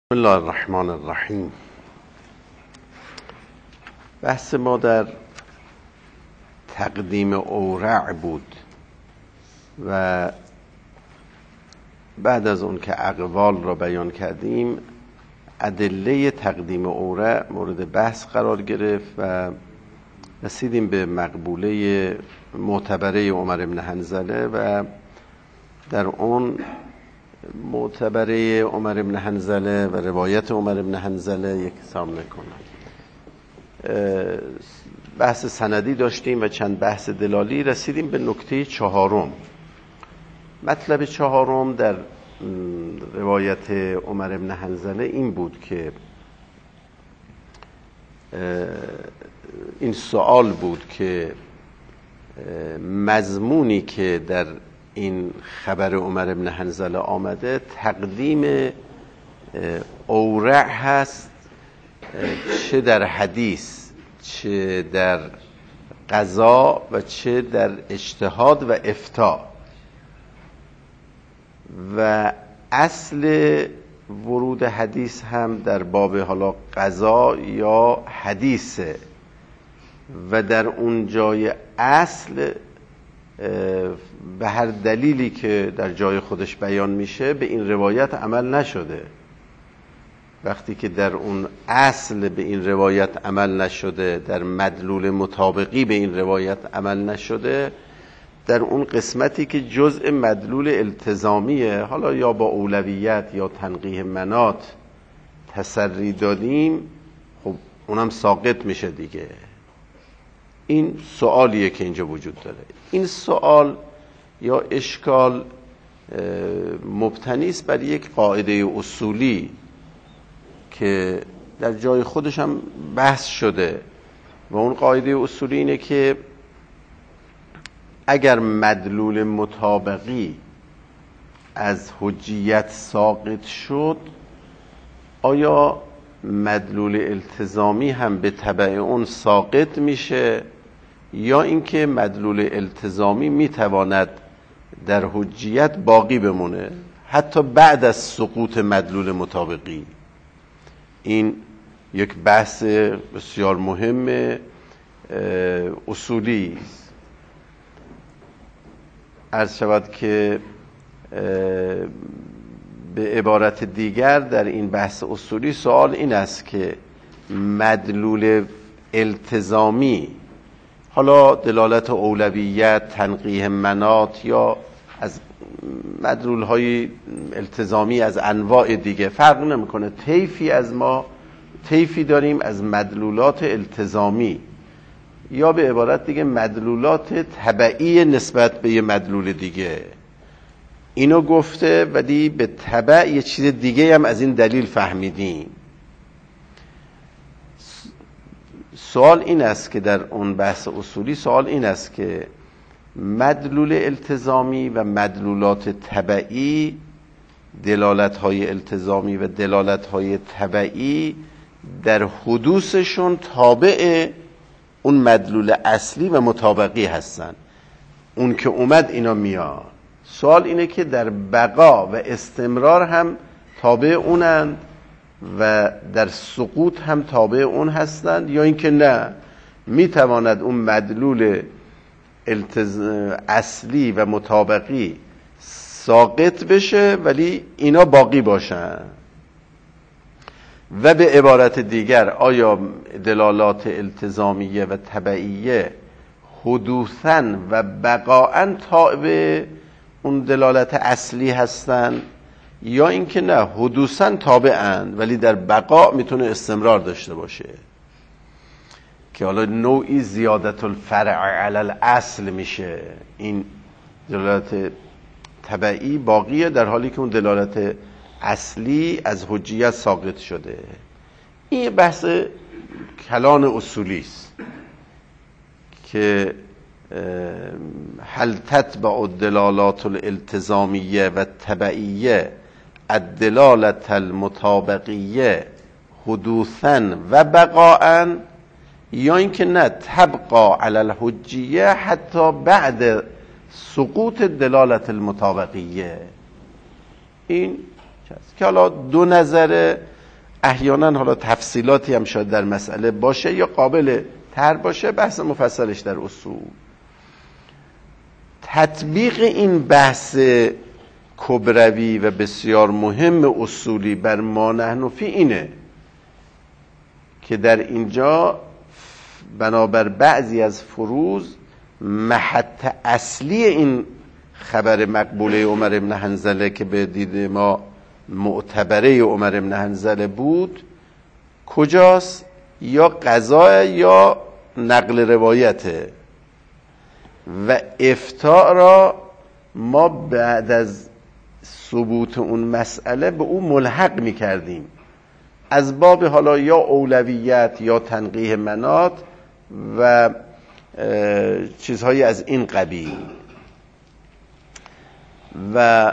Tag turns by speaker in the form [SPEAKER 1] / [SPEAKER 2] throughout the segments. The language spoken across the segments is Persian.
[SPEAKER 1] بسم الله الرحمن الرحیم. بحث ما در تقدیم اورع بود و بعد از اون که اقوال را بیان کردیم ادله تقدیم اورع مورد بحث قرار گرفت و رسیدیم به مقبوله معتبره عمر بن حنظله و در اون معتبره عمر بن حنظله و روایت عمر بن حنظله یک سامنه کنم. بحث سندی داشتیم و چند بحث دلالی. رسیدیم به نکته چهارم. مطلب چهارم در روایت عمر بن حنظله این بود که این سوال بود که مضمونی که در این خبر عمر بن حنظله آمده تقدیم اورع هست، چه در حدیث چه در قضا و چه در اجتهاد و افتاء، و اصل ورود حدیث هم در باب حالا قضا یا حدیثه و در اون جای اصل به هر دلیلی که در جای خودش بیان میشه به این روایت عمل نشده. وقتی که در اون اصل به این روایت عمل نشده، در مدلول مطابقی به این روایت عمل نشده، در اون قسمتی که جزء مدلول التزامیه، حالا یا با اولویت یا تنقیح منات تسری دادیم، خب اونم ساقط میشه دیگه. این سوالیه که اینجا وجود داره. این سوال یا اشکال مبتنی است بر یک قاعده اصولی که در جای خودش هم بحث شده و اون قاعده اصولی اینه که اگر مدلول مطابقی از حجیت ساقط شد، آیا مدلول التزامی هم به تبع اون ساقط میشه یا اینکه مدلول التزامی میتواند در حجیت باقی بمونه حتی بعد از سقوط مدلول مطابقی؟ این یک بحث بسیار مهم اصولی است. عرض شود که به عبارت دیگر در این بحث اصولی سوال این است که مدلول التزامی، حالا دلالت اولویت، تنقیح منات یا از مدلول های التزامی از انواع دیگه فرق نمیکنه، طیفی داریم از مدلولات التزامی یا به عبارت دیگه مدلولات تبعی نسبت به یه مدلول دیگه. اینو گفته ولی به تبع یه چیز دیگه هم از این دلیل فهمیدیم. سوال این است که در اون بحث اصولی سوال این است که مدلول التزامی و مدلولات تبعی، دلالت‌های التزامی و دلالت‌های تبعی در حدوثشون تابع اون مدلول اصلی و مطابقی هستن. اون که اومد اینا میاد. سوال اینه که در بقا و استمرار هم تابع اونند و در سقوط هم تابع اون هستند یا اینکه نه، میتواند اون مدلول اصلی و مطابقی ساقط بشه ولی اینا باقی باشن. و به عبارت دیگر آیا دلالات التزامیه و تبعیه حدوثاً و بقاءً تابع اون دلالت اصلی هستن یا اینکه نه، حدوثاً تابعن ولی در بقا میتونه استمرار داشته باشه، که حالا نوعی زیادت الفرع علی الاصل میشه. این دلالت تبعی باقیه در حالی که اون دلالت اصلی از حجیت ساقط شده. این بحث کلان اصولی است که هل تتبع الدلالات الالتزامیه و تبعیه الدلالت المطابقیه حدوثاً و بقاءً، یا اینکه نه، تبقى علی الحجیه حتی بعد سقوط دلالت المطابقیه. این که حالا دو نظر احیانا حالا تفصیلاتی هم شاید در مسئله باشه یا قابل تر باشه، بحث مفصلش در اصول. تطبیق این بحث کبروی و بسیار مهم اصولی بر ما نحن فی اینه که در اینجا بنابر بعضی از فروض محط اصلی این خبر مقبوله عمر بن حنظله که به دید ما معتبره عمر بن حنظله بود کجاست؟ یا قضا یا نقل روایته. و افتاء را ما بعد از ثبوت اون مسئله به او ملحق میکردیم از باب حالا یا اولویت یا تنقیح مناط و چیزهایی از این قبیل. و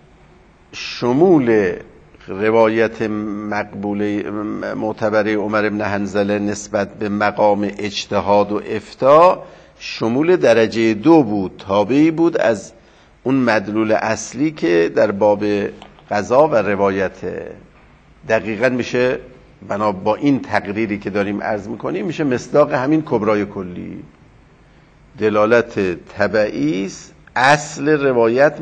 [SPEAKER 1] شمول روایت مقبوله معتبره عمر بن حنظله نسبت به مقام اجتهاد و افتاء شمول درجه 2 بود، تابعی بود از اون مدلول اصلی که در باب قضا و روایته. دقیقاً میشه بنا با این تقریری که داریم عرض میکنیم میشه مصداق همین کبرای کلی. دلالت تبعی است، اصل روایت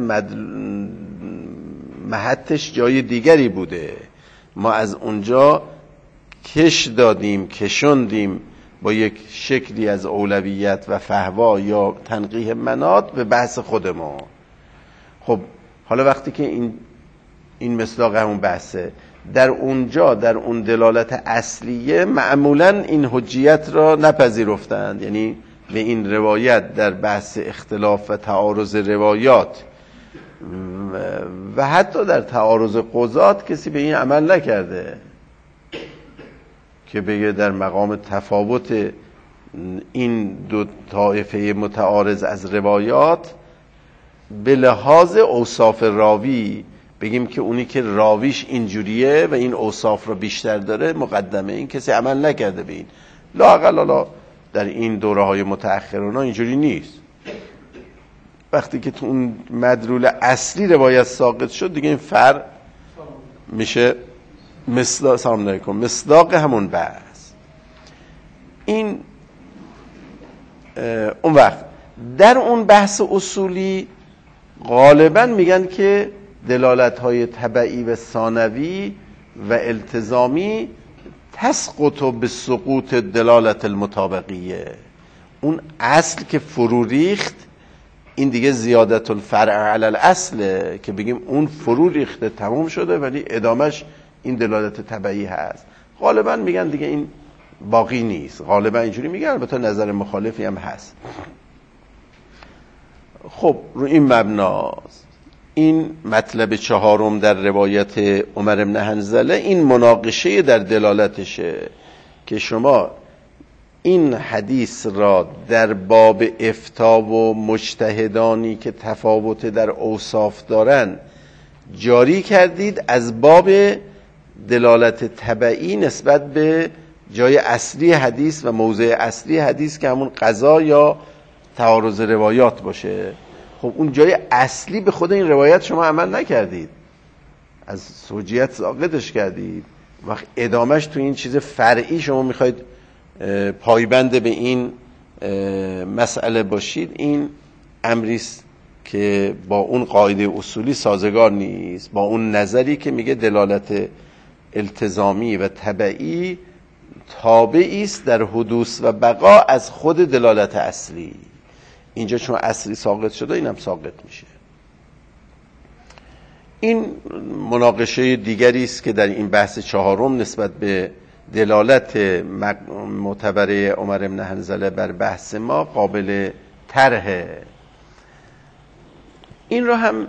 [SPEAKER 1] محطش جای دیگری بوده، ما از اونجا کش دادیم کشوندیم با یک شکلی از اولویت و فهوا یا تنقیح مناط به بحث خود ما. خب حالا وقتی که این مصداق همون بحثه، در اونجا در اون دلالت اصلیه معمولا این حجیت را نپذیرفتند، یعنی به این روایت در بحث اختلاف و تعارض روایات و حتی در تعارض قضات کسی به این عمل نکرده که بگه در مقام تفاوت این دو طایفه متعارض از روایات به لحاظ اوصاف راوی بگیم که اونی که راویش اینجوریه و این اوصاف را بیشتر داره مقدمه. این کسی عمل نکرده به این، لااقل در این دوره های متأخرانه اینجوری نیست. وقتی که تو اون مدلول اصلی روایت ساقط شد دیگه این فرع میشه مصداق همون بحث. این اون وقت در اون بحث اصولی غالبا میگن که دلالت‌های تبعی و ثانوی و التزامی تسقط به سقوط دلالت المطابقیه. اون اصل که فرو ریخت این دیگه زیادت الفرع علی الاصله که بگیم اون فرو ریخته تمام شده ولی ادامش این دلالت تبعی هست. غالبا میگن دیگه این باقی نیست، غالبا اینجوری میگن، البته نظر مخالفی هم هست. خب رو این مبناست این مطلب چهارم در روایت عمر بن حنظله این مناقشه در دلالتشه که شما این حدیث را در باب افتاء و مجتهدانی که تفاوت در اوصاف دارن جاری کردید از باب دلالت تبعی نسبت به جای اصلی حدیث و موضع اصلی حدیث که همون قضا یا تعارض روایات باشه. خب اون جای اصلی به خود این روایت شما عمل نکردید، از حجیت ساقطش کردید. وقت ادامش تو این چیز فرعی شما میخواید پایبند به این مسئله باشید، این امریست که با اون قاعده اصولی سازگار نیست، با اون نظری که میگه دلالت التزامی و تبعی تابعی است در حدوث و بقا از خود دلالت اصلی. اینجا چون اصلی ساقط شده اینم ساقط میشه. این مناقشه دیگری است که در این بحث چهارم نسبت به دلالت معتبره عمر بن حنظله بر بحث ما قابل طرحه. این را هم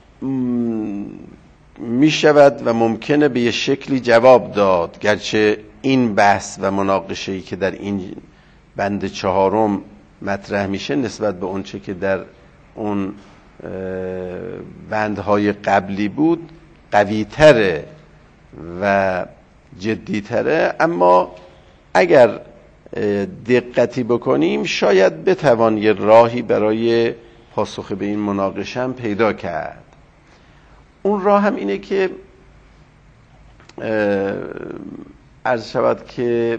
[SPEAKER 1] می شود و ممکنه به یه شکلی جواب داد، گرچه این بحث و مناقشه‌ای که در این بند چهارم مطرح میشه نسبت به اون چه که در اون بندهای قبلی بود قوی‌تره و جدی‌تره، اما اگر دقتی بکنیم شاید بتوان یه راهی برای پاسخ به این مناقشه هم پیدا کرد. اون راه هم اینه که عرض شود که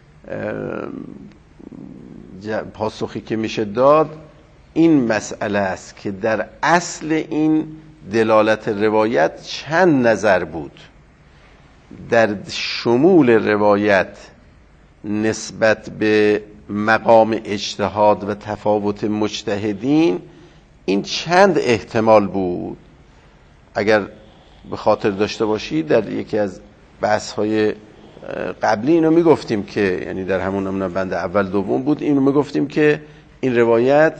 [SPEAKER 1] پاسخی که میشه داد این مسئله است که در اصل این دلالت روایت چند نظر بود. در شمول روایت نسبت به مقام اجتهاد و تفاوت مجتهدین این چند احتمال بود. اگر به خاطر داشته باشید در یکی از بحث‌های قبلی اینو میگفتیم که یعنی در همون بند اول دوم بود، اینو میگفتیم که این روایت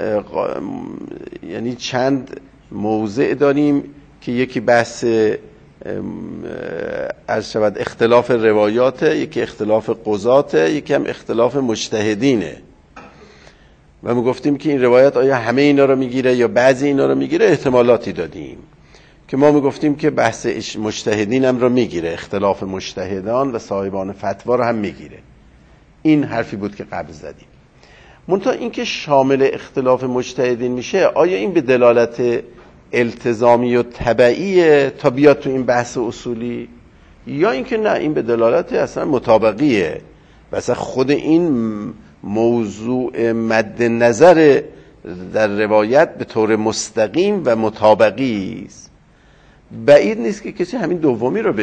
[SPEAKER 1] یعنی چند موضع داریم که یکی بحث عرض شود اختلاف روایات، یکی اختلاف قضات، یکی هم اختلاف مجتهدینه و ما گفتیم که این روایت آیا همه اینا رو میگیره یا بعضی اینا رو میگیره. احتمالاتی دادیم که ما میگفتیم که بحث مجتهدین هم رو میگیره، اختلاف مجتهدان و صاحبان فتوا رو هم میگیره. این حرفی بود که قبل زدیم. منتها این که شامل اختلاف مجتهدین میشه، آیا این به دلالت التزامی و تبعیه تا بیاد تو این بحث اصولی، یا اینکه نه این به دلالت اصلا مطابقیه و اصلا خود این موضوع مد نظر در روایت به طور مستقیم و مطابقی است. بعید نیست که کسی همین دومی رو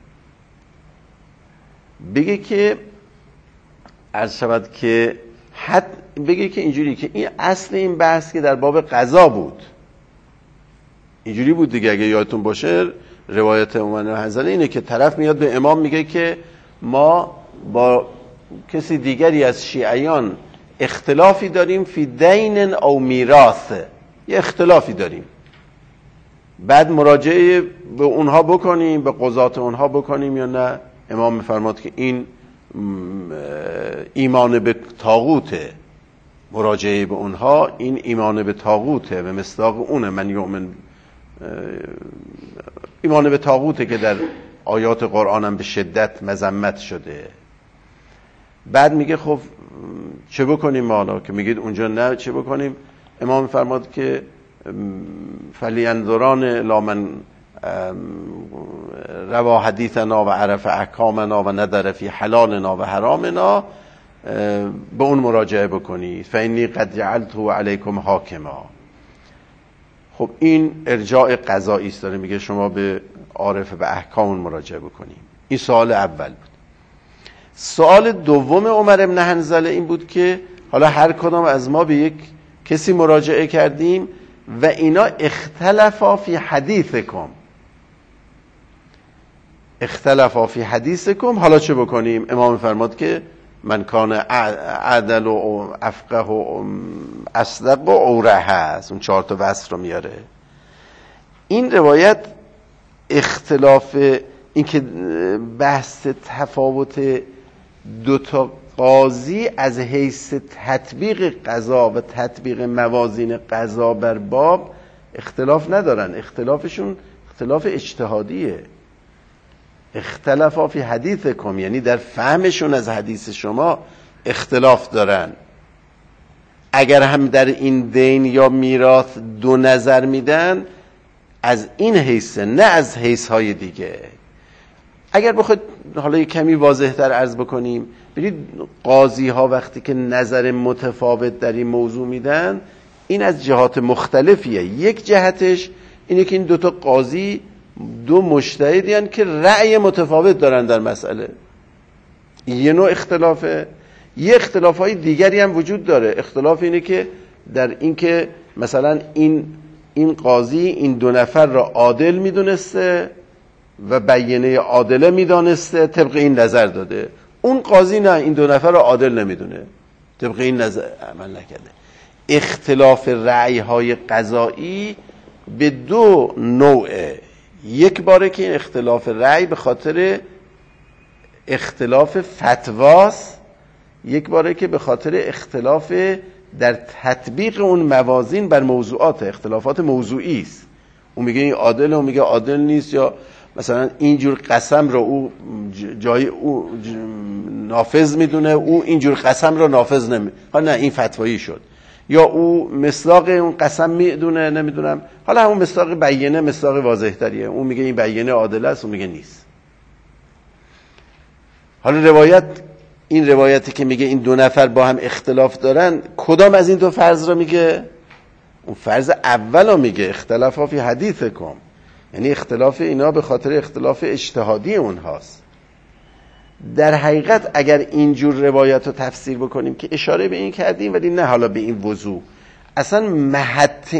[SPEAKER 1] بگه که عرض شود که بگه که اینجوری که این اصل این بحث که در باب قضا بود اینجوری بود دیگه. اگه یادتون باشه روایت عمر حنظله اینه که طرف میاد به امام میگه که ما با کسی دیگری از شیعیان اختلافی داریم فی دین او میراث، یه اختلافی داریم، بعد مراجعه به اونها بکنیم، به قضات اونها بکنیم یا نه؟ امام میفرماد که این ایمان به طاغوته، مراجعه به اونها این ایمان به طاغوته، به مصداق اونه من یؤمن، ایمان به طاغوته که در آیات قرآن هم به شدت مذمت شده. بعد میگه خب چه بکنیم ما حالا که میگید اونجا نه چه بکنیم؟ امام فرماد که فلینظران لا من روا حدیثنا و عرف احکامنا و ندر فی حلالنا و حرامنا، به اون مراجعه بکنید فانی قد جعلته علیکم حاکما. خب این ارجاع قضایی است، داره میگه شما به عارف به احکام مراجعه بکنید. این سوال اول بود. سوال دوم عمر بن حنظله این بود که حالا هر کدام از ما به یک کسی مراجعه کردیم و اینا اختلفا فی حدیثکم، اختلفا فی حدیثکم، حالا چه بکنیم؟ امام فرماد که من کان عدل و افقه و اصدق و اوره هست، اون 4 تا وصف رو میاره. این روایت اختلاف این که بحث تفاوت 2 تا قاضی از حیث تطبیق قضا و تطبیق موازین قضا بر باب اختلاف ندارن، اختلافشون اختلاف اجتهادیه. اختلافا فی حدیثکم یعنی در فهمشون از حدیث شما اختلاف دارن. اگر هم در این دین یا میراث 2 نظر میدن از این حیثه، نه از حیث های دیگه. اگر بخواید حالا یک کمی واضح تر عرض بکنیم، ببینید قاضی ها وقتی که نظر متفاوت در این موضوع میدن این از جهات مختلفیه. یک جهتش اینه که این 2 تا قاضی 2 مجتهدی هستند که رأی متفاوت دارن در مسئله، یه نوع اختلافه. یه اختلافهای دیگری هم وجود داره. اختلاف اینه که در این که مثلا این قاضی این 2 نفر را عادل میدونسته و بیانیه عادله میدانسته، طبق این نظر داده. اون قاضی نه، این 2 نفر را عادل نمیدونه، طبق این نظر عمل نکرده. اختلاف رأی های قضایی به 2 نوعه. یک باره که این اختلاف رأی به خاطر اختلاف فتواست، یک باره که به خاطر اختلاف در تطبیق اون موازین بر موضوعات، اختلافات موضوعی است. اون میگه این عادله، اون میگه عادل نیست، یا مثلا اینجور قسم رو او جای او نافذ میدونه، او اینجور قسم رو نافذ نمیدونه، حالا نه این فتوایی شد. یا او مصداق اون قسم میدونه، نمیدونم، حالا همون مصداق بیانه مصداق واضح تریه، اون میگه این بیانه عادله است، اون میگه نیست. حالا این روایتی که میگه این دو نفر با هم اختلاف دارن، کدام از این دو فرض را میگه؟ اون فرض اول را میگه، اختلاف فی حدیثکم، یعنی اختلاف اینا به خاطر اختلاف اجتهادی اونهاست. در حقیقت اگر اینجور روایت رو تفسیر بکنیم که اشاره به این کردیم، ولی نه حالا به این وضوح، اصلا محط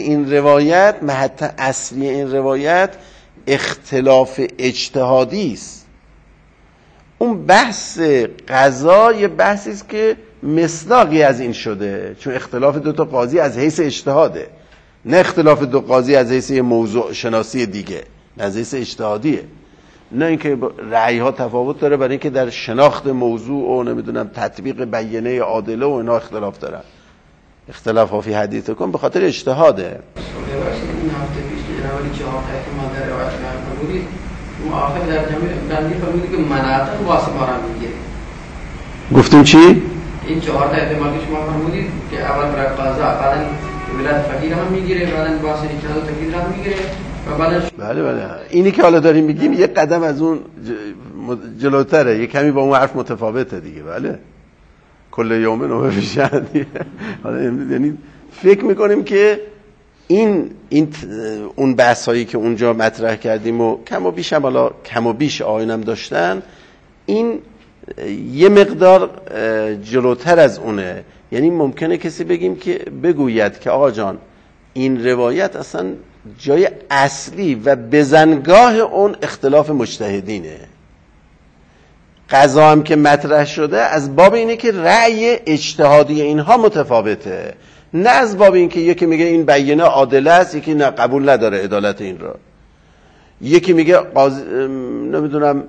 [SPEAKER 1] اصلی این روایت اختلاف اجتهادی است. اون بحث قضا یه بحثی است که مصداقی از این شده، چون اختلاف دو تا قاضی از حیث اجتهاده، نه اختلاف دو قاضی از حیث موضوع شناسی دیگه، نه از حیث اجتهادیه، نه اینکه رأی ها تفاوت داره، برای اینکه در شناخت موضوع و نمیدونم تطبیق بیانیه عادله و اینا اختلاف دارن. اختلاف ها فی حدیثکم به خاطر اجتهاده.
[SPEAKER 2] این هفته پیش که جناب علی چهار تا که ما در روایت فرمودید، اون آخر در جمعی فرمودید که مناطق واسه ما را میگیره.
[SPEAKER 1] گفتیم چی؟
[SPEAKER 2] این چهار تا احتمال که شما فرمودید که اول برای قضا، بعدن ولایت فقیه هم میگیره، بعدن واسه اجتهاد و تقلید هم میگیره و بعدن
[SPEAKER 1] بله اینی که حالا داریم میگیم یک قدم از اون جلوتره، یک کمی با اون حرف متفاوته دیگه. بله کل یوم نوبه بیشن. حالا یعنی فکر میکنیم که این اون بحثایی که اونجا مطرح کردیم و کم و بیش آینم داشتن، این یه مقدار جلوتر از اونه. یعنی ممکنه کسی بگوید که آقا جان این روایت اصلا جای اصلی و بزنگاه اون اختلاف مجتهدینه. قضا هم که مطرح شده از باب اینه که رأی اجتهادی اینها متفاوته، نه از باب این که یکی میگه این بیانیه عادله است، یکی نه قبول نداره عدالت این را، یکی میگه نمیدونم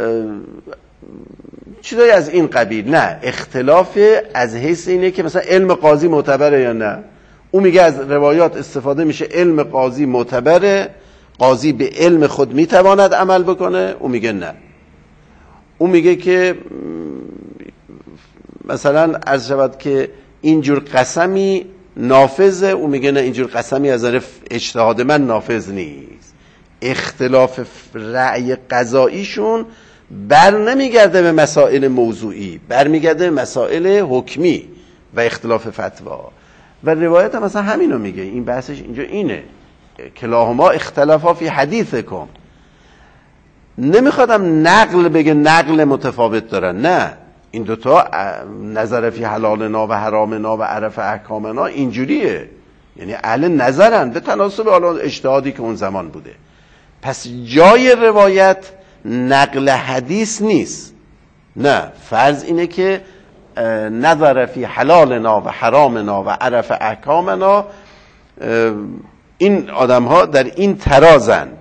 [SPEAKER 1] چیزایی از این قبیل. نه، اختلاف از حیث اینه که مثلا علم قاضی معتبره یا نه. اون میگه از روایات استفاده میشه علم قاضی معتبره، قاضی به علم خود میتواند عمل بکنه، اون میگه نه. اون میگه که مثلا عرض شود که اینجور قسمی نافذه، اون میگه نه اینجور قسمی از نظر اجتهاد من نافذ نیست. اختلاف رأی قضاییشون بر نمیگرده به مسائل موضوعی، برمیگرده به مسائل حکمی و اختلاف فتوا. و روایت هم مثلا همینو میگه، این بحثش اینجا اینه، کلاهما اختلافا فی حدیثکم. نمیخوادم نقل بگه نقل متفاوت دارن، نه، این دوتا نظر فی حلالنا و حرامنا و عرف احکامنا اینجوریه، یعنی اهل نظرن به تناسب حالا اجتهادی که اون زمان بوده. پس جای روایت نقل حدیث نیست، نه، فرض اینه که نظر فی حلالنا و حرامنا و عرف احکامنا، این آدم ها در این ترازند.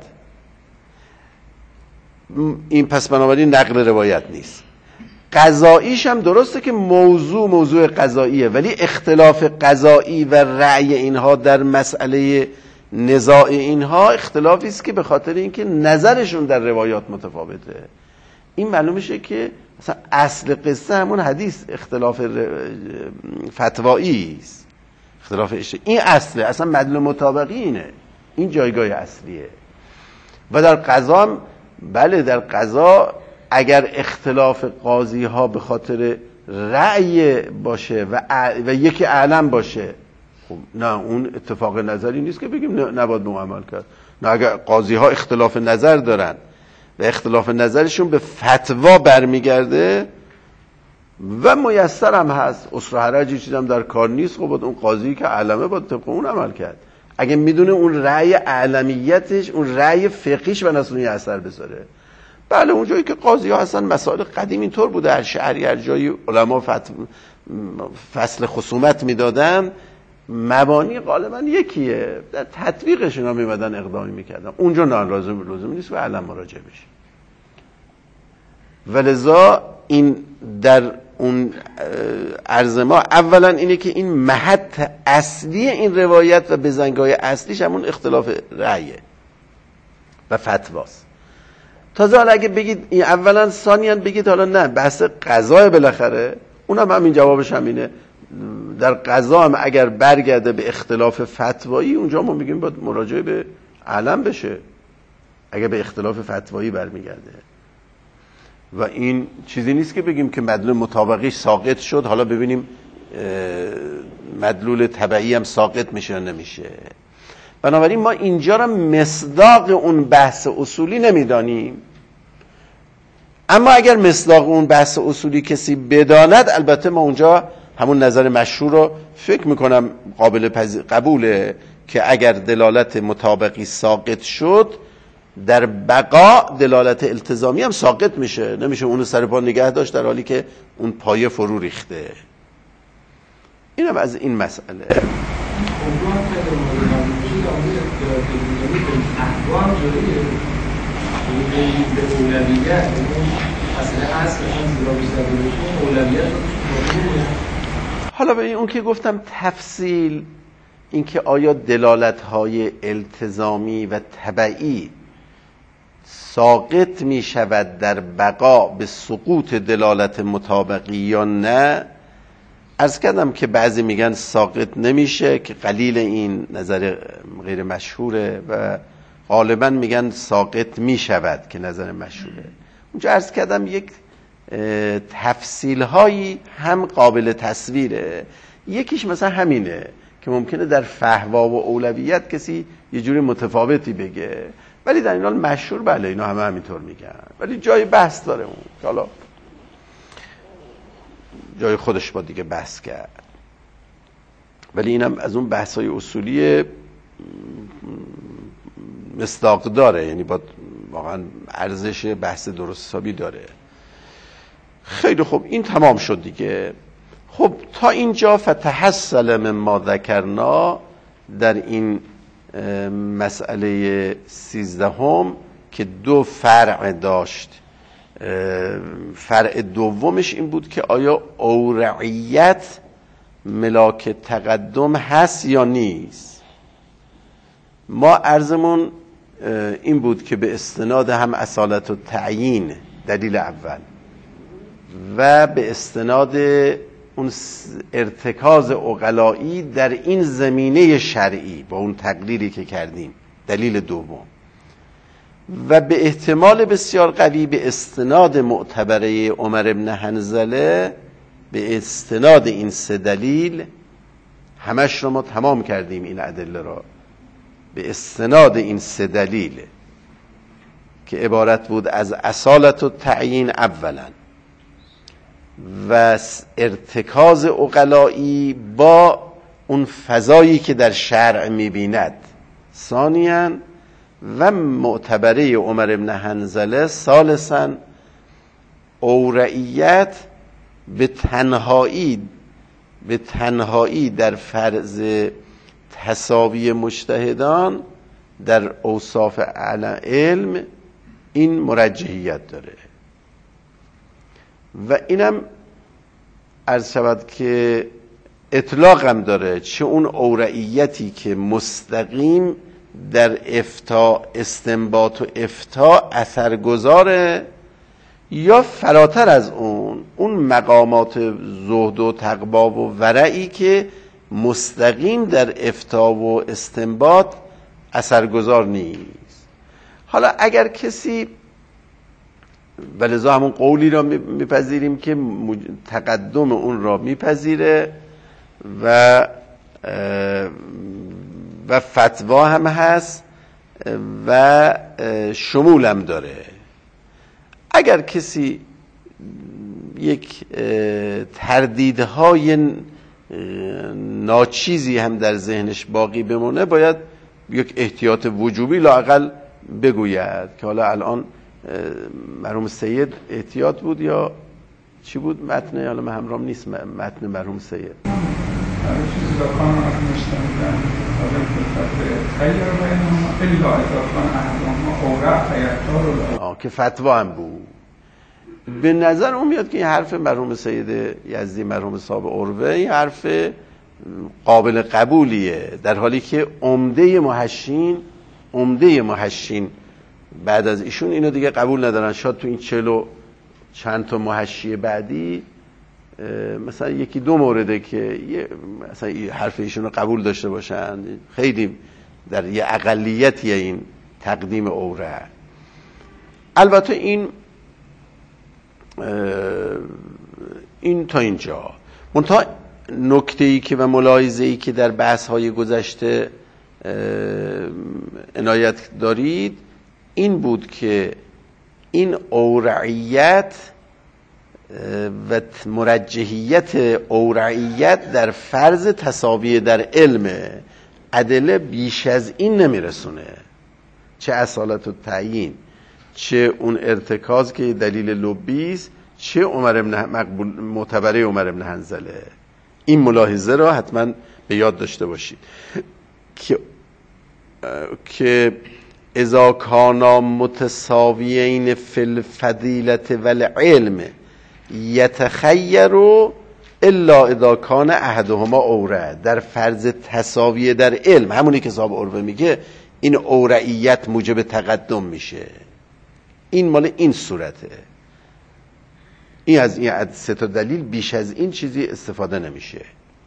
[SPEAKER 1] این پس بنابراین نقل روایت نیست. قضاییش هم درسته که موضوع قضاییه، ولی اختلاف قضایی و رأی اینها در مسئله نزاع اینها اختلافی است که به خاطر اینکه نظرشون در روایات متفاوته. این معلوم میشه که مثلا اصل قصه همون حدیث اختلاف فتوایی است، اختلاف این اصله، اصلا مدلول مطابقی اینه، این جایگاه اصلیه. و در قضا هم بله، در قضا اگر اختلاف قاضی ها به خاطر رأی باشه و یکی اعلم باشه، خب نه، اون اتفاق نظری نیست که بگیم نباید عمل کرد. نه، اگر قاضی ها اختلاف نظر دارن و اختلاف نظرشون به فتوا برمیگرده و میسر هم هست، اسر و حرجی چیزم در کار نیست، خب باید اون قاضی که علمه باید طبق اون عمل کرد. اگه میدونه اون رأی علمیتش، اون رأی فقهیش به نسونی اثر بذاره. بله، اون جایی که قاضی ها هستن، مسائل قدیم اینطور بوده، هر شهری هر جایی علما فصل خصومت میدادن، مبانی غالبا یکیه، در تطبیقش اینا میمدن اقدامی میکردن. اونجا نه، لازم نیست به علم مراجعه بشه. ولذا این در اون عرض ما اولا اینه که این محط اصلی این روایت و بزنگاه اصلیش همون اختلاف رأیه و فتواست. تازه حالا اگه بگید این اولا، ثانیاً بگید حالا نه بحث قضا بالاخره، اونم همین جوابش همینه. در قضا هم اگر برگرده به اختلاف فتوایی، اونجا ما میگیم باید مراجعه به علم بشه اگر به اختلاف فتوایی برمیگرده. و این چیزی نیست که بگیم که مدلول مطابقی ساقط شد حالا ببینیم مدلول تبعی هم ساقط میشه یا نمیشه. بنابراین ما اینجا را مصداق اون بحث اصولی نمیدانیم، اما اگر مصداق اون بحث اصولی کسی بداند البته ما اونجا همون نظر مشهور رو فکر میکنم قابل قبوله که اگر دلالت مطابقی ساقط شد در بقا دلالت التزامی هم ساقط میشه، نمیشه اونو سر پا نگه داشت در حالی که اون پایه فرو ریخته. اینم از این مسئله. حالا به اون که گفتم تفصیل اینکه آیا دلالت‌های التزامی و تبعی ساقط می شود در بقا به سقوط دلالت مطابقی یا نه، عرض کردم که بعضی میگن ساقط نمیشه که قلیل این نظر غیر مشهوره و غالبا میگن ساقط میشود که نظر مشهوره. اونجا عرض کردم یک تفصیل هایی هم قابل تصویره. یکیش مثلا همینه که ممکنه در فهوا و اولویت کسی یه جوری متفاوتی بگه، ولی در این حال مشهور بله اینا همه همینطور میگن، ولی جای بحث داره اون که حالا جای خودش با دیگه بحث کرد. ولی اینم از اون بحث‌های اصولی مصداق داره، یعنی با واقعا ارزش بحث درست حسابی داره. خیلی خوب، این تمام شد دیگه. خب تا اینجا فتحصل مما ذکرنا در این مسئله 13 که 2 فرع داشت. فرع دومش این بود که آیا اورعیت ملاک تقدم هست یا نیست. ما عرضمون این بود که به استناد هم اصالت و تعیین دلیل اول و به استناد اون ارتکاز عقلایی در این زمینه شرعی با اون تقریری که کردیم دلیل دوم، و به احتمال بسیار قوی به استناد معتبره عمر بن حنظله، به استناد این 3 دلیل همش رو ما تمام کردیم این ادله را. به استناد این 3 دلیل که عبارت بود از اصالت و تعیین اولا و ارتکاز عقلایی با اون فضایی که در شرع میبیند ثانیاً، و معتبره عمر بن حنظله ثالثاً، اورعیت به تنهایی در فرض تساوی مجتهدان در اوصاف علم این مرجحیت داره. و اینم عرض شود که اطلاق هم داره، چه اون اورعیتی که مستقیم در افتاء استنباط و افتاء اثرگذاره، یا فراتر از اون مقامات زهد و تقوا و ورعی که مستقیم در افتاء و استنباط اثرگذار نیست. حالا اگر کسی، ولذا همون قولی را میپذیریم که تقدم اون را میپذیره و فتوا هم هست و شمول هم داره. اگر کسی یک تردیدهای ناچیزی هم در ذهنش باقی بمونه، باید یک احتیاط وجوبی لااقل بگوید که حالا الان مرحوم سید احتیاط بود یا چی بود متن، حالا من همراهم نیست متن مرحوم سید. که فتوا هم بود. به نظر اون میاد که این حرف مرحوم سید یزدی مرحوم صاحب عروه این حرف قابل قبولیه، در حالی که عمده محشین بعد از ایشون اینو دیگه قبول ندارن. شاید تو این 40 چند تا محشی بعدی مثلا 1-2 مورده که مثلا حرف ایشون رو قبول داشته باشن، خیلی در یه اقلیتیه این تقدیم اوره. البته این این تا اینجا. منتها نکته‌ای که و ملاحظه‌ای که در بحث‌های گذشته عنایت دارید این بود که این اورعیت و مرجحیت اورعیت در فرض تساوی در علم ادله بیش از این نمیرسونه، چه اصالت و تعیین، چه اون ارتکاز که دلیل لبی است، چه معتبره عمر ابن حنظله. این ملاحظه را حتما به یاد داشته باشید که اذا کانا متساویین فی الفضیلة والعلم یتخیر الا اذا کان احدهما اورع. در فرض تساوی در علم، همونی که صاحب عروه میگه، این اورعیت موجب تقدم میشه. این مال این صورته. این از این 3 تا دلیل بیش از این چیزی استفاده نمیشه.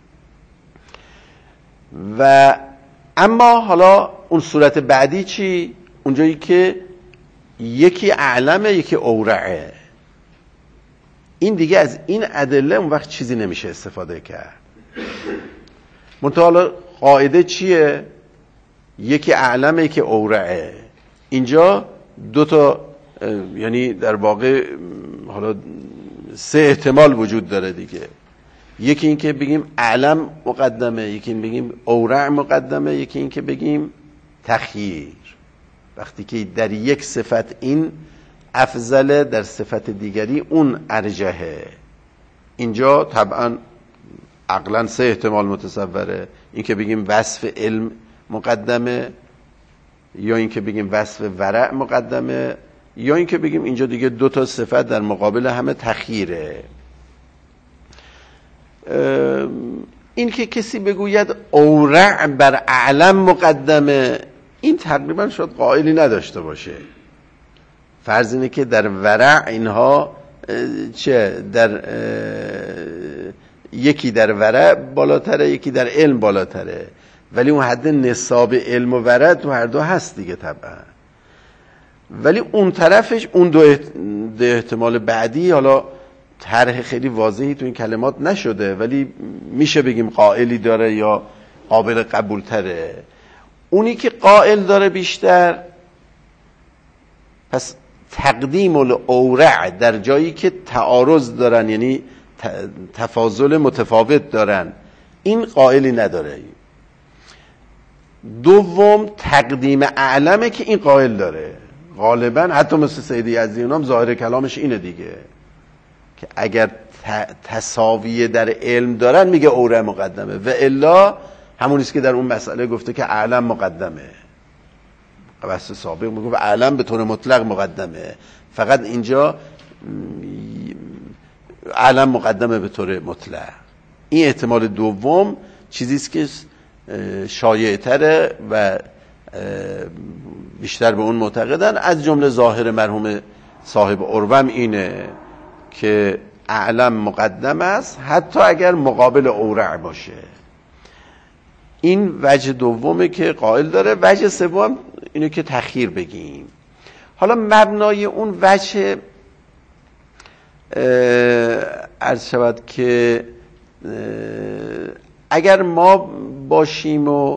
[SPEAKER 1] و اما حالا اون صورت بعدی چی؟ اونجایی که یکی اعلمه یکی اورعه، این دیگه از این ادله اون وقت چیزی نمیشه استفاده کرد. منتها حالا قاعده چیه؟ یکی اعلمه یکی اورعه. اینجا 2 تا یعنی در واقع حالا 3 احتمال وجود داره دیگه. یکی این که بگیم اعلم مقدمه، یکی این بگیم اورع مقدمه، یکی این که بگیم تخییر. وقتی که در یک صفت این افضله، در صفت دیگری اون ارجحه. اینجا طبعا عقلا 3 احتمال متصوره. این که بگیم وصف علم مقدمه، یا این که بگیم وصف ورع مقدمه، یا این که بگیم اینجا دیگه 2 تا صفت در مقابل همه تخییره. این که کسی بگوید اورع بر اعلم مقدمه، این تقریبا شاید قائلی نداشته باشه. فرض اینه که در ورع اینها یکی در ورع بالاتره، یکی در علم بالاتره، ولی اون حد نصاب علم و ورع تو هر دو هست دیگه طبعا. ولی اون طرفش اون 2 احتمال بعدی، حالا طرح خیلی واضحی تو این کلمات نشده ولی میشه بگیم قائلی داره یا قابل قبول تره. اونی که قائل داره بیشتر، پس تقدیم الاورع در جایی که تعارض دارن، یعنی تفاضل متفاوت دارن، این قائلی نداره. دوم تقدیم اعلمه که این قائل داره. غالبا حتی مثل سیدی یزدی هم ظاهر کلامش اینه دیگه، که اگر تساوی در علم دارن میگه اورع مقدمه، و الا همونیست که در اون مسئله گفته که اعلم مقدمه. بحث سابق میگه اعلم به طور مطلق مقدمه، فقط اینجا اعلم مقدمه به طور مطلق. این احتمال دوم چیزیست که شایع تره و بیشتر به اون معتقدن، از جمله ظاهر مرحوم صاحب عروم اینه که اعلم مقدم است حتی اگر مقابل اورع باشه. این وجه دومه که قائل داره. وجه سوم اینه که تخییر بگیم. حالا مبنای اون وجه عرض شود که اگر ما باشیم و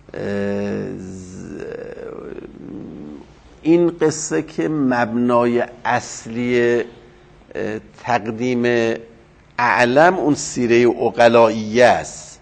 [SPEAKER 1] این قصه که مبنای اصلی تقدیم اعلم اون سیره عقلائیه است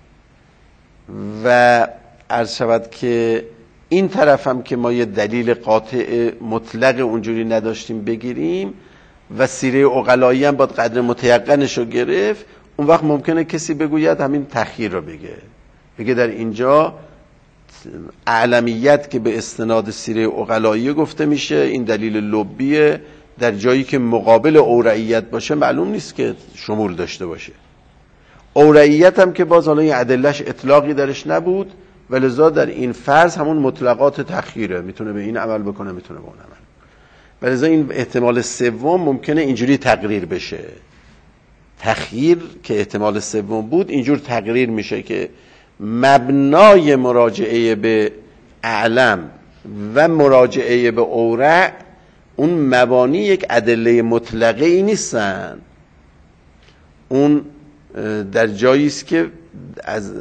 [SPEAKER 1] و عرض شود که این طرف هم که ما یه دلیل قاطع مطلق اونجوری نداشتیم بگیریم و سیره عقلائیه هم باید قدر متیقنش رو گرفت، اون وقت ممکنه کسی بگوید همین تخییر رو بگه در اینجا اعلمیت که به استناد سیره عقلائیه گفته میشه این دلیل لبیه، در جایی که مقابل اورعیت باشه معلوم نیست که شمول داشته باشه. اورعیت هم که باز حالا این ادلهش اطلاقی درش نبود و لذا در این فرض همون مطلقات تخییره، میتونه به این عمل بکنه میتونه به اون عمل، و لذا این احتمال سوم ممکنه اینجوری تقریر بشه. تخییر که احتمال سوم بود اینجور تقریر میشه که مبنای مراجعه به اعلم و مراجعه به اورع اون مبانی یک ادله مطلقه ای نیستن، اون در جایی است که از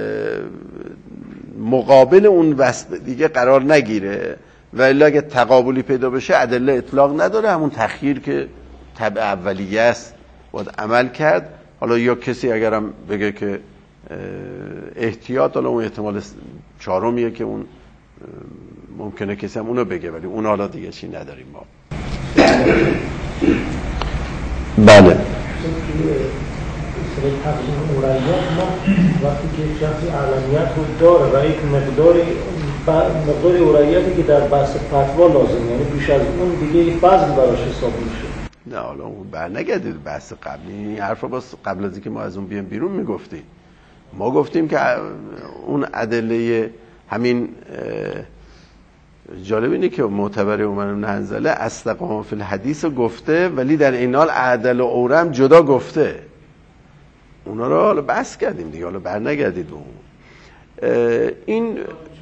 [SPEAKER 1] مقابل اون وصف دیگه قرار نگیره و الا اگه تقابلی پیدا بشه ادله اطلاق نداره، همون تخییر که طبع اولیه است باید عمل کرد. حالا یا کسی اگرم بگه که احتیاط، حالا اون احتمال چهارمیه که اون ممکنه کسی هم اونو بگه، ولی اون حالا دیگه چی نداریم ما. بله
[SPEAKER 3] تقسیم اولویت ما وقتی که شخصی علمیت رو داره و یک مقدار اولویتی که در بحث فتوا لازم، یعنی بیش از اون دیگه فضل براش حساب میشه.
[SPEAKER 1] نه حالا اون برنگردید بحث قبلی، این حرفا باز قبل از اینکه ما از اون بیام بیرون میگفتیم. ما گفتیم که اون ادله همین جالب اینه که معتبر عمر بن حنظله استقام فی الحدیث گفته، ولی در این حال عدل و اورم جدا گفته. اونا رو حالا بحث کردیم دیگه، حالا برنگردید اون. این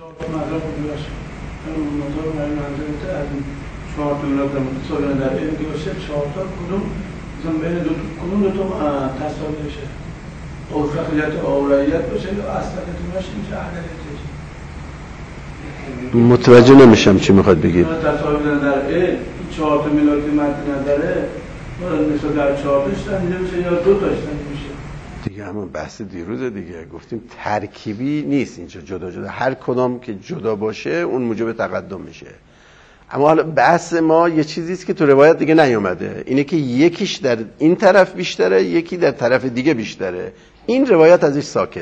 [SPEAKER 4] چهار تا اولاد متصابه در این که باشه، چهار تا کدوم مثلا بین کدوم دو تا تصابه بشه، اوفقیت و اولویت باشه یا اصلیت باشه، میشه عدلیتش.
[SPEAKER 1] متوجه نمیشم چی میخواد بگید.
[SPEAKER 4] تصابه در این چهار تا میلاد که مد نظره مثلا در چهار تاشتن دیده میشه یا دو تاشتن میشه
[SPEAKER 1] دیگه. همون بحث دیروز دیگه گفتیم ترکیبی نیست اینجا، جدا جدا هر کدام که جدا باشه اون موجب تقدم میشه. اما حالا بحث ما یه چیزی است که تو روایت دیگه نیومده، اینه که یکیش در این طرف بیشتره، یکی در طرف دیگه بیشتره. این روایت ازش ساکته.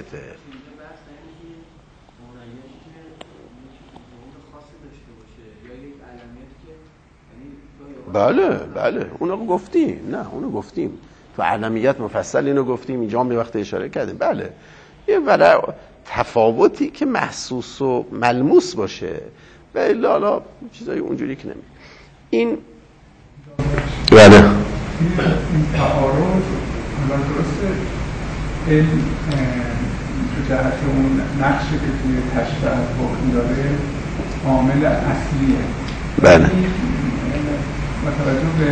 [SPEAKER 1] بله اونو گفتیم، نه اونو گفتیم تو علمیت مفصل اینو گفتیم، اینجا هم به وقت اشاره کردیم. بله یه برای تفاوتی که محسوس و ملموس باشه و الا حالا چیزای اونجوری که نمی این بله
[SPEAKER 5] این تعارض حالا درسته علم تو جهت اون نقشی که توی تشریع حکم داره عامل اصلیه.
[SPEAKER 1] بله
[SPEAKER 5] با توجه به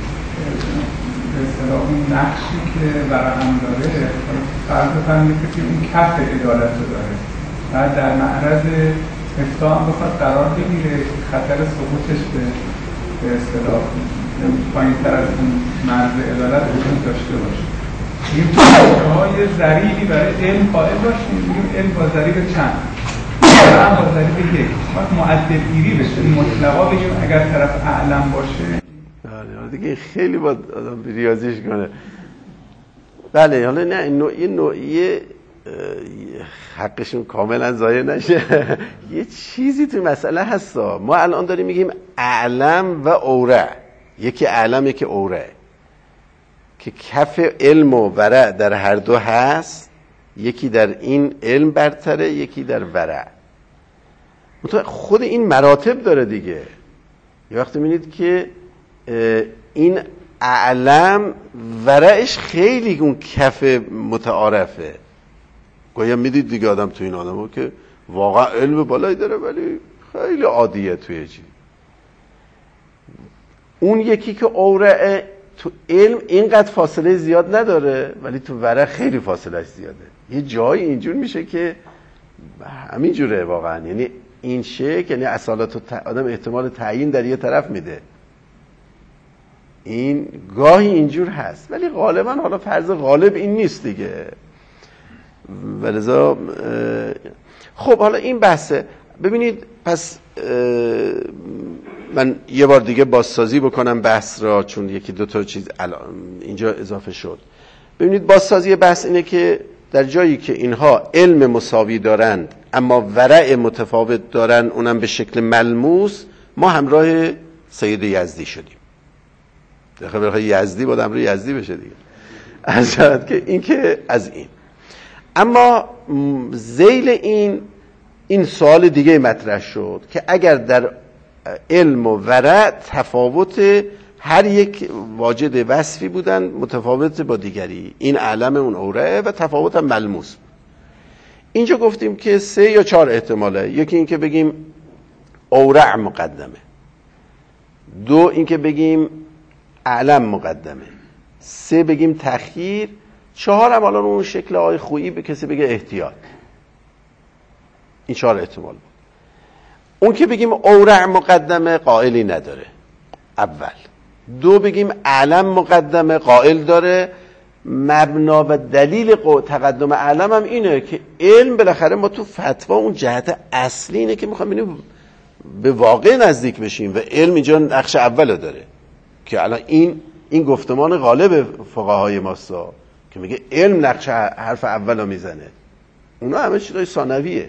[SPEAKER 5] اصطلاح اون نقشی که برهم داره، فرض بفرمایید که اون کف عدالت رو داره و در معرض افتاء هم بخواد قرار بگیره، خطر سقوطش به اصطلاح پایین تر از اون مرز عدالت وجود داشته باشه. این های ضریبی برای علم قائل باشیم، میگیم علم با ضریب چند؟ علم با ضریب یک. وقت معدل گیری بشه، مطلقا بگیم اگر طرف اعلم باشه.
[SPEAKER 1] بله دیگه خیلی باید آدم ریاضیش کنه. بله حالا نه این نوعی حقشون کاملا ضایع نشه. یه چیزی توی مسئله هستا. ما الان داریم میگیم اعلم و اوره، یکی اعلم یکی اوره، که کف علم و ورع در هر دو هست، یکی در این علم برتره یکی در ورع. خود این مراتب داره دیگه. یه وقتی می‌بینید که این اعلم ورعش خیلی اون کف متعارفه، گویا میدید دیگه آدم تو این آدمو که واقعا علم بالایی داره ولی خیلی عادیه توی چی. اون یکی که اورعه تو علم اینقدر فاصله زیاد نداره ولی تو ورع خیلی فاصله زیاده. یه جایی اینجور میشه که همین جوره واقعا، یعنی این شکل، یعنی اصالت آدم احتمال تعیین در یه طرف میده. این گاهی اینجور هست ولی غالبا حالا فرض غالب این نیست دیگه. ولذا خب حالا این بحثه. ببینید پس من یه بار دیگه بازسازی بکنم بحث را، چون یکی دو تا چیز اینجا اضافه شد. ببینید بازسازی بحث اینه که در جایی که اینها علم مساوی دارند اما ورع متفاوت دارن، اونم به شکل ملموس، ما همراه سید یزدی شدیم. در خبرهای یزدی باید همراه یزدی بشه دیگه. از جهت که این که از این. اما ذیل این سوال دیگه مطرح شد که اگر در علم و ورع تفاوت هر یک واجد وصفی بودن متفاوت با دیگری، این علم اون اوره و تفاوت هم ملموس بود. اینجا گفتیم که 3 یا 4 احتماله. یکی این که بگیم اورع مقدمه، 2 اینکه بگیم اعلم مقدمه، 3 بگیم تخییر، 4 هم الان اون شکل آقای خویی به کسی بگه احتیاط. این 4 احتمال بود. اون که بگیم اورع مقدمه قائلی نداره اول. 2 بگیم اعلم مقدمه قائل داره. مبنا و دلیل تقدم اعلم هم اینه که علم بالاخره ما تو فتوا اون جهت اصلی اینه که میخوام ببینیم به واقع نزدیک بشیم و علم اینجا نقش اولو داره که الان این گفتمان غالب فقهای ماستا که میگه علم نقش حرف اولو میزنه، اونا همه چیزای ثانویه.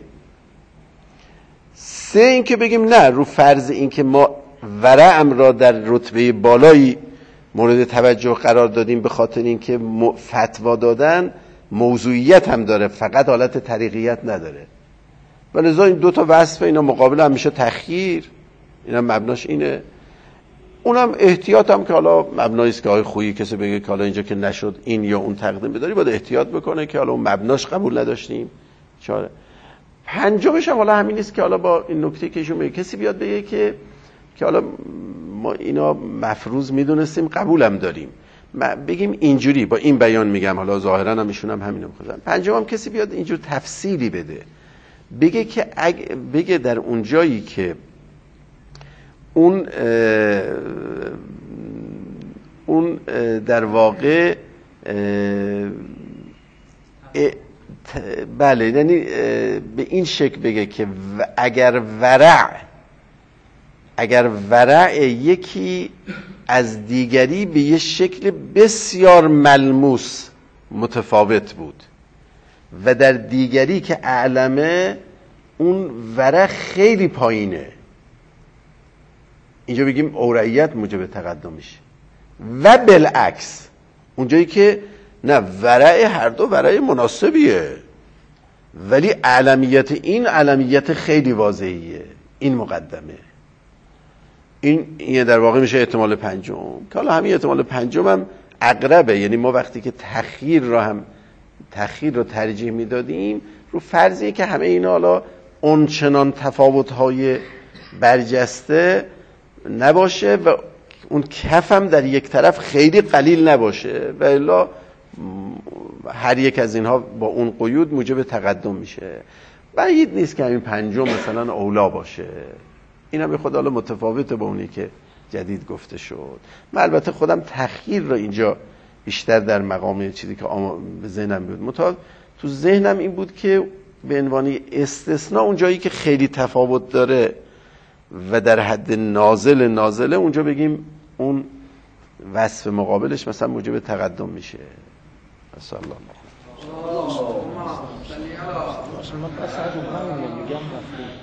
[SPEAKER 1] 3 این که بگیم نه، رو فرض این که ما ورعم را در رتبه بالایی مورد توجه قرار دادیم به خاطر اینکه فتوا دادن موضوعیت هم داره، فقط حالت طریقیت نداره، ولذا این 2 تا وصف اینا مقابل هم میشه تخییر، اینا مبناش اینه. اونم احتیاط هم که حالا مبنایی است که آقای خویی کسی بگه که حالا اینجا که نشد این یا اون تقدیم بداری، باید احتیاط بکنه که حالا اون مبناش قبول نداشتیم. 4 5مش هم حالا همین است که حالا با این نکته که ایشون میگه کسی بیاد بگه که حالا ما اینا مفروض میدونستیم قبولم داریم، بگیم اینجوری با این بیان میگم، حالا ظاهرا هم ایشون هم همینو میخوادن. 5م هم کسی بیاد اینجور تفصیلی بده، بگه که بگه در اون جایی که اون در واقع بله، یعنی به این شکل بگه که اگر ورع یکی از دیگری به یه شکل بسیار ملموس متفاوت بود و در دیگری که اعلمه اون ورع خیلی پایینه، اینجا بگیم اورعیت موجب تقدم میشه. و بالعکس اونجایی که نه، ورع هر دو ورع مناسبیه ولی اعلمیت این اعلمیت خیلی واضحیه، این مقدمه. این در واقع میشه احتمال 5 که حالا همین احتمال 5 هم اقربه، یعنی ما وقتی که تخییر رو ترجیح میدادیم رو فرضیه که همه اینا حالا اونچنان تفاوت‌های برجسته نباشه و اون کف هم در یک طرف خیلی قلیل نباشه و الا هر یک از اینها با اون قیود موجب تقدم میشه. بعید نیست که همین 5 مثلا اولا باشه. این هم خود حالا متفاوته با اونی که جدید گفته شد. من البته خودم تخییر رو اینجا بیشتر در مقام چیزی که به ذهنم بود، تو ذهنم این بود که به عنوان استثناء اون جایی که خیلی تفاوت داره و در حد نازله اونجا بگیم اون وصف مقابلش مثلا موجب تقدم میشه. صلی الله علیه و آله.